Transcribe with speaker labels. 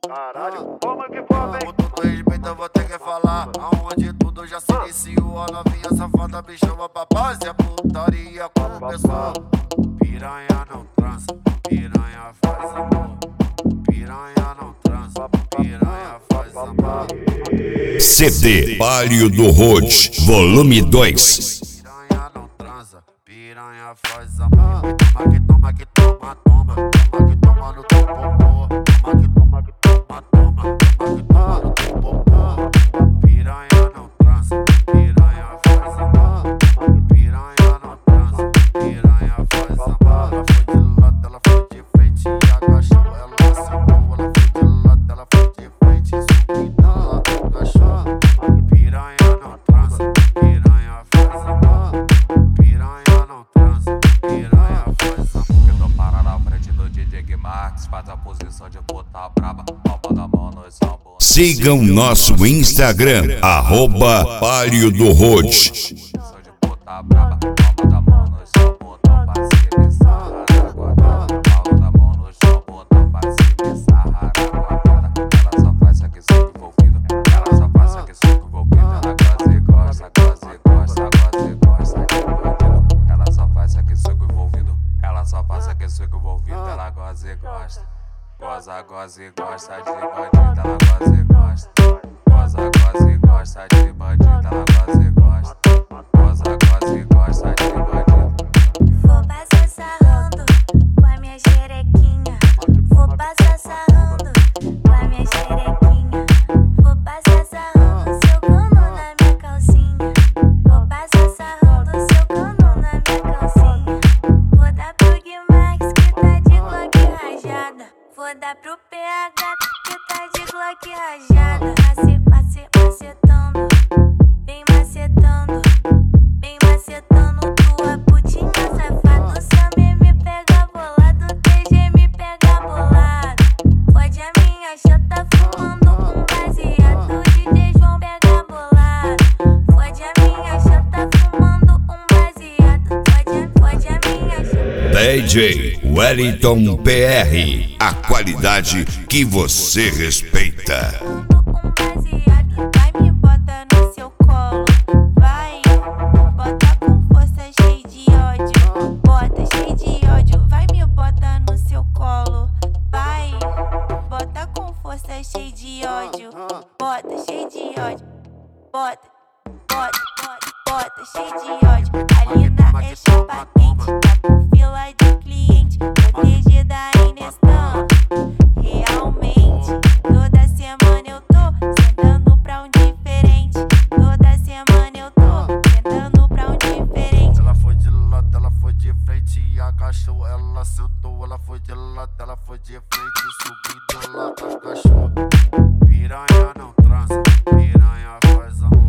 Speaker 1: Caralho, como que foi,
Speaker 2: Com todo respeito eu vou ter que falar. Aonde tudo já se iniciou. A novinha safada me chama pra paz. E a putaria começou. Piranha não transa, piranha faz amor. Piranha não transa, piranha faz amor.
Speaker 3: CD Palio do Road, volume 2.
Speaker 2: Piranha não transa, piranha faz amor. Toma que toma, toma, toma que toma no teu popô. Toma que toma, toma, toma que toma no teu popô. Piranha não transa, piranha faz amor. Piranha não transa, piranha faz amor. Ela foi de lado, ela foi de frente e agachou. Ela sentou, ela foi de lado, ela foi de frente e subiu do lado do cachorro. Piranha não transa, piranha faz amor. Piranha não transa, piranha faz amor.
Speaker 4: Eu tô parado na frente do DJ Guimarães, faz a posição de puta braba, palma da mão no samba.
Speaker 3: Sigam nosso Instagram, @Palio do Road.
Speaker 4: Posição de puta braba, palma da mão no chão, botão pra cima e sarra guardada. Palma da mão no chão, botão pra cima e sarra guardada. Ela só faz aqui suco envolvido, ela só faz aqui suco envolvido. Ela gosta e gosta, gosta e gosta, gosta e gosta de bandido. Ela só faz aqui suco envolvido, ela só faz aqui suco envolvido. Ela gosta e gosta, goza, goza e gosta de bandido. Ela gosta e gosta, goza, goza e gosta de bandido. Ela gosta e gosta, goza, goza e gosta de bandido.
Speaker 5: Vou passar sarrando com a minha xerequinha. Vou passar sarrando com a minha xerequinha. Vou passar sarrando seu cano na minha calcinha. Vou passar sarrando seu cano na minha calcinha. Vou dar pro Guimarães que tá de Glock rajada. Vou dar pro PH que tá de Glock rajada. Macetando, vem macetando, vem macetando tua putinha safada. O Samir me pega bolado, o TG me pega bolado. Pode a minha chata fumando um baseado, o DJ João pega bolado. Pode a minha chata fumando um baseado, pode a minha chata.
Speaker 3: DJ Wellington PR, a qualidade que você respeita.
Speaker 5: Um baseado, vai me bota no seu colo. Vai, bota com força, cheio de ódio. Bota cheio de ódio, vai me bota no seu colo. Vai, bota com força, cheio de ódio. Bota cheio de ódio. Bota, bota, bota, bota cheio de ódio. A Lina é chapa quente, tá com fila de cliente. Protegida ainda estão. Realmente, toda semana eu tô sentando pra um diferente. Toda semana eu tô sentando pra um diferente.
Speaker 2: Ela foi de lado, ela foi de frente e agachou. Ela sentou, ela foi de lado, ela foi de frente e subiu do lado do cachorro. Piranha não transa, piranha faz amor.